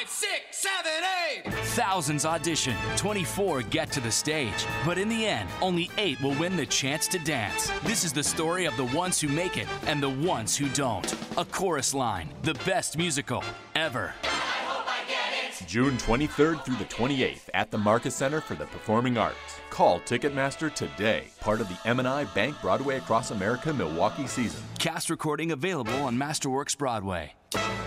5, 6, 7, 8. Thousands audition, 24 get to the stage. But in the end, only 8 will win the chance to dance. This is the story of the ones who make it and the ones who don't. A Chorus Line, the best musical ever. June 23rd through the 28th at the Marcus Center for the Performing Arts. Call Ticketmaster today, part of the M&I Bank Broadway Across America Milwaukee season. Cast recording available on Masterworks Broadway.